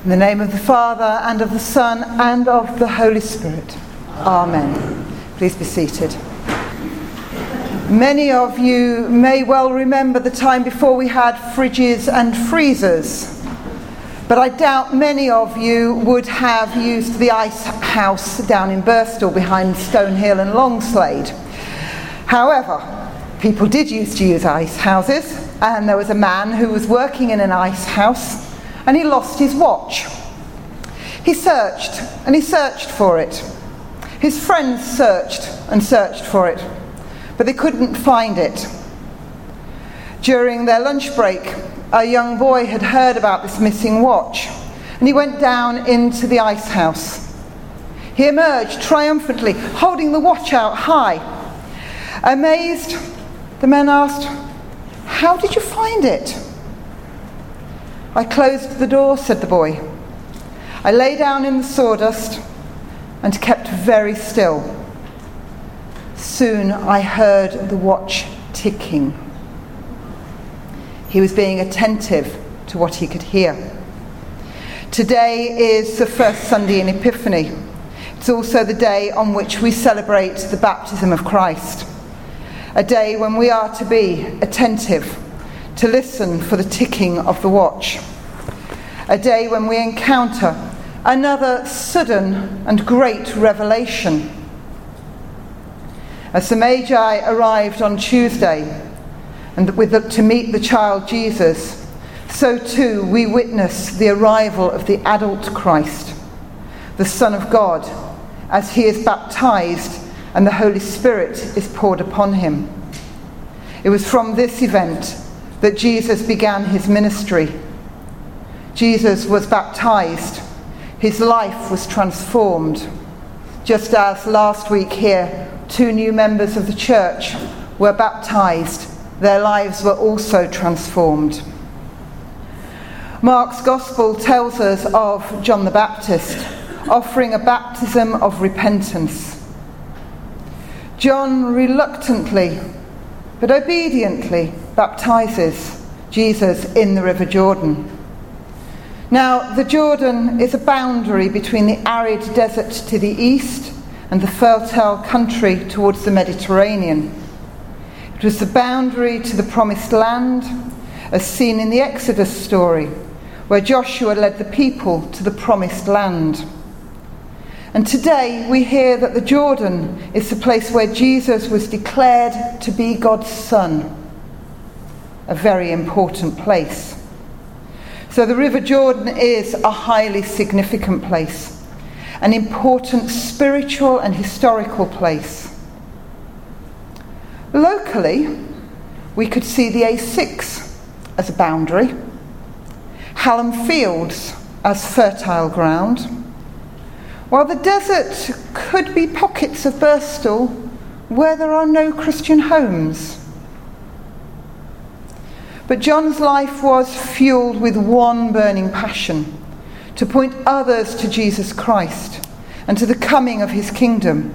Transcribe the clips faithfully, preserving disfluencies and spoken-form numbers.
In the name of the Father, and of the Son, and of the Holy Spirit. Amen. Please be seated. Many of you may well remember the time before we had fridges and freezers, but I doubt many of you would have used the ice house down in Birstall behind Stonehill and Longslade. However, people did used to use ice houses, and there was a man who was working in an ice house and he lost his watch. He searched and he searched for it. His friends searched and searched for it, but they couldn't find it. During their lunch break, a young boy had heard about this missing watch, and he went down into the ice house. He emerged triumphantly, holding the watch out high. Amazed, the man asked, "How did you find it?" "I closed the door," said the boy. "I lay down in the sawdust and kept very still. Soon I heard the watch ticking." He was being attentive to what he could hear. Today is the first Sunday in Epiphany. It's also the day on which we celebrate the baptism of Christ. A day when we are to be attentive, to listen for the ticking of the watch. A day when we encounter another sudden and great revelation. As the Magi arrived on Tuesday and with the, to meet the child Jesus, so too we witness the arrival of the adult Christ, the Son of God, as he is baptized and the Holy Spirit is poured upon him. It was from this event that Jesus began his ministry. Jesus was baptized. His life was transformed. Just as last week here, two new members of the church were baptized, their lives were also transformed. Mark's Gospel tells us of John the Baptist offering a baptism of repentance. John reluctantly but obediently baptizes Jesus in the River Jordan. Now, the Jordan is a boundary between the arid desert to the east and the fertile country towards the Mediterranean. It was the boundary to the promised land, as seen in the Exodus story, where Joshua led the people to the promised land. And today we hear that the Jordan is the place where Jesus was declared to be God's Son. A very important place. So the River Jordan is a highly significant place, an important spiritual and historical place. Locally, we could see the A six as a boundary, Hallam Fields as fertile ground, while the desert could be pockets of Birstall where there are no Christian homes. But John's life was fueled with one burning passion, to point others to Jesus Christ and to the coming of his kingdom.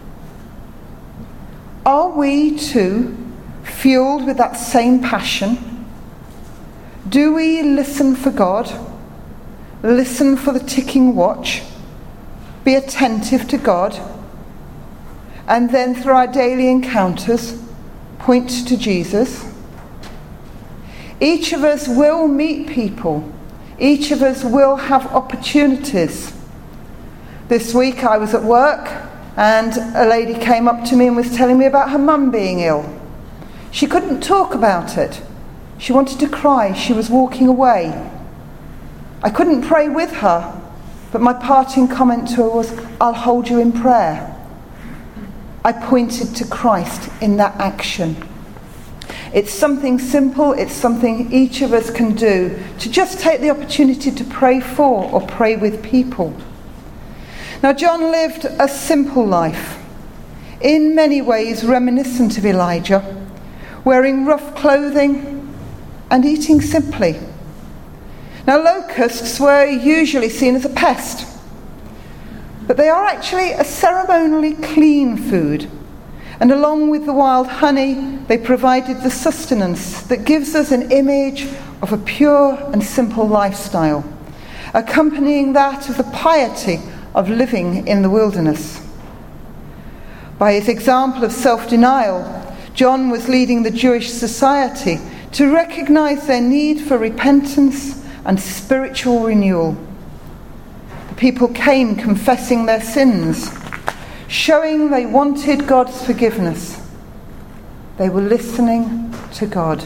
Are we too fueled with that same passion? Do we listen for God? Listen for the ticking watch? Be attentive to God? And then through our daily encounters, point to Jesus? Each of us will meet people. Each of us will have opportunities. This week I was at work and a lady came up to me and was telling me about her mum being ill. She couldn't talk about it. She wanted to cry. She was walking away. I couldn't pray with her, but my parting comment to her was, "I'll hold you in prayer." I pointed to Christ in that action. It's something simple, it's something each of us can do, to just take the opportunity to pray for or pray with people. Now, John lived a simple life, in many ways reminiscent of Elijah, wearing rough clothing and eating simply. Now, locusts were usually seen as a pest, but they are actually a ceremonially clean food. And along with the wild honey, they provided the sustenance that gives us an image of a pure and simple lifestyle. accompanying that of the piety of living in the wilderness. By his example of self-denial, John was leading the Jewish society to recognize their need for repentance and spiritual renewal. The people came confessing their sins, showing they wanted God's forgiveness. They were listening to God.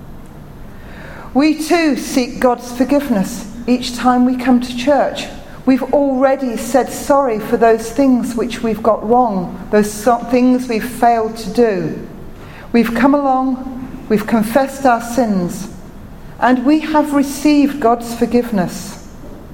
We too seek God's forgiveness each time we come to church. We've already said sorry for those things which we've got wrong, those things we've failed to do. We've come along, we've confessed our sins, and we have received God's forgiveness.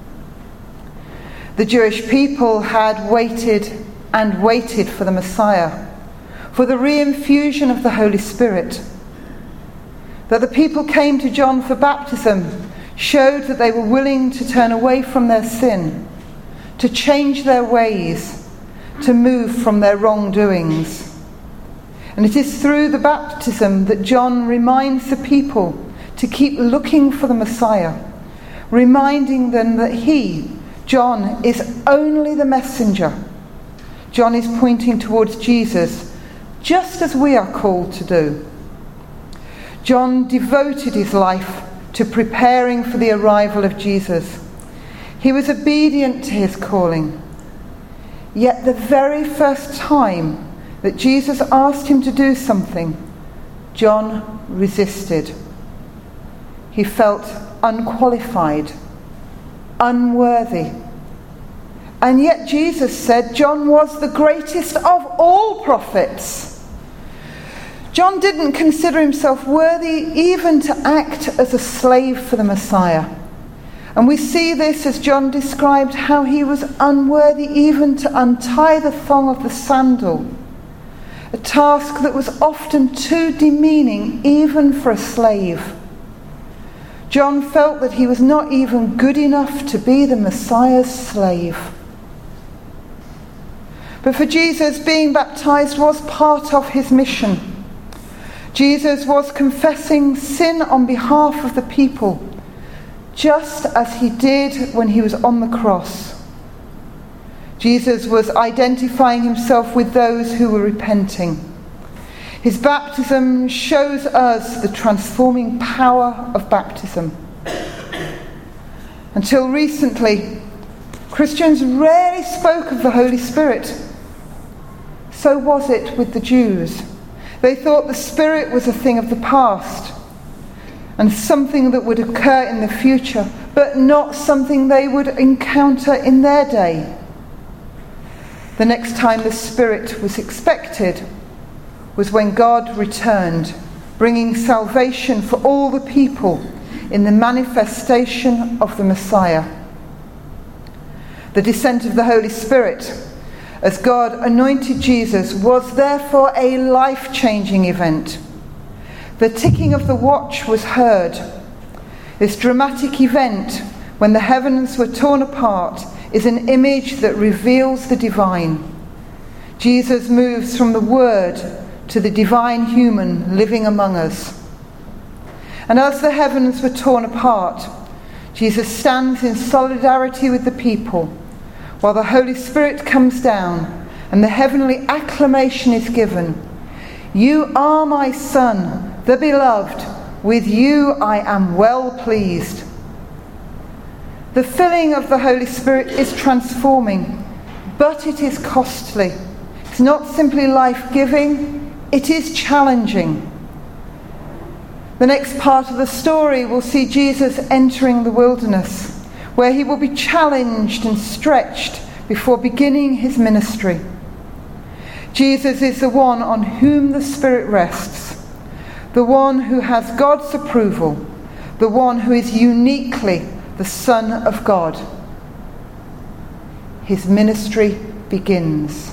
The Jewish people had waited and waited for the Messiah, for the reinfusion of the Holy Spirit. That the people came to John for baptism showed that they were willing to turn away from their sin, to change their ways, to move from their wrongdoings. And it is through the baptism that John reminds the people to keep looking for the Messiah, reminding them that he, John, is only the messenger. John is pointing towards Jesus, just as we are called to do. John devoted his life to preparing for the arrival of Jesus. He was obedient to his calling. Yet the very first time that Jesus asked him to do something, John resisted. He felt unqualified, unworthy. And yet Jesus said John was the greatest of all prophets. John didn't consider himself worthy even to act as a slave for the Messiah. And we see this as John described how he was unworthy even to untie the thong of the sandal, a task that was often too demeaning even for a slave. John felt that he was not even good enough to be the Messiah's slave. But for Jesus, being baptized was part of his mission. Jesus was confessing sin on behalf of the people, just as he did when he was on the cross. Jesus was identifying himself with those who were repenting. His baptism shows us the transforming power of baptism. Until recently, Christians rarely spoke of the Holy Spirit. So was it with the Jews. They thought the Spirit was a thing of the past and something that would occur in the future, but not something they would encounter in their day. The next time the Spirit was expected was when God returned, bringing salvation for all the people in the manifestation of the Messiah. The descent of the Holy Spirit, as God anointed Jesus, was therefore a life-changing event. The ticking of the watch was heard. This dramatic event, when the heavens were torn apart, is an image that reveals the divine. Jesus moves from the Word to the divine human living among us. And as the heavens were torn apart, Jesus stands in solidarity with the people, while the Holy Spirit comes down and the heavenly acclamation is given. You are my Son, the beloved. With you I am well pleased. The filling of the Holy Spirit is transforming, but it is costly. It's not simply life-giving, it is challenging. The next part of the story will see Jesus entering the wilderness, where he will be challenged and stretched before beginning his ministry. Jesus is the one on whom the Spirit rests, the one who has God's approval, the one who is uniquely the Son of God. His ministry begins.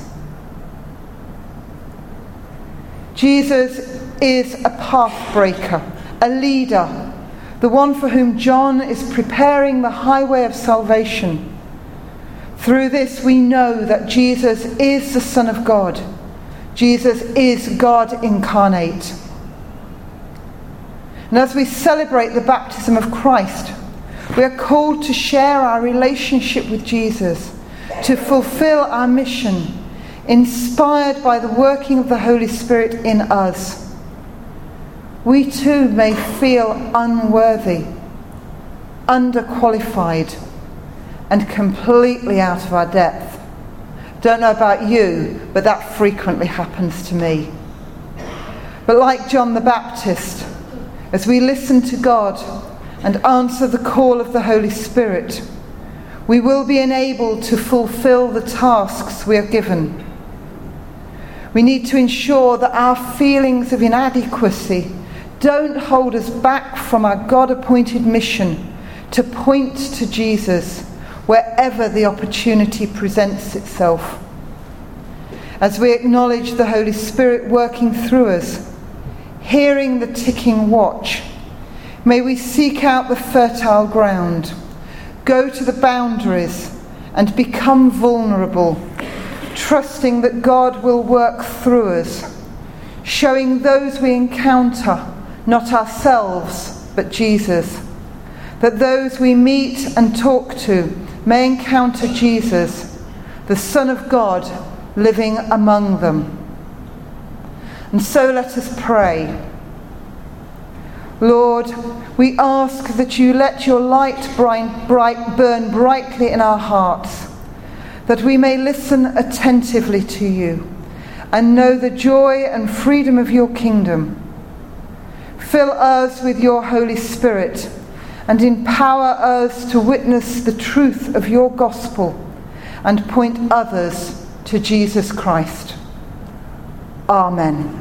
Jesus is a path breaker, a leader, the one for whom John is preparing the highway of salvation. Through this we know that Jesus is the Son of God. Jesus is God incarnate. And as we celebrate the baptism of Christ, We are called to share our relationship with Jesus, to fulfill our mission, inspired by the working of the Holy Spirit in us. We too may feel unworthy, underqualified, and completely out of our depth. Don't know about you, but that frequently happens to me. But like John the Baptist, as we listen to God and answer the call of the Holy Spirit, we will be enabled to fulfill the tasks we are given. We need to ensure that our feelings of inadequacy don't hold us back from our God-appointed mission to point to Jesus wherever the opportunity presents itself. As we acknowledge the Holy Spirit working through us, hearing the ticking watch, may we seek out the fertile ground, go to the boundaries, and become vulnerable, trusting that God will work through us, showing those we encounter not ourselves but Jesus, that those we meet and talk to may encounter Jesus, the Son of God, living among them. And so let us pray. Lord, we ask that you let your light bright, bright, burn brightly in our hearts, that we may listen attentively to you and know the joy and freedom of your kingdom. Fill us with your Holy Spirit and empower us to witness the truth of your gospel and point others to Jesus Christ. Amen.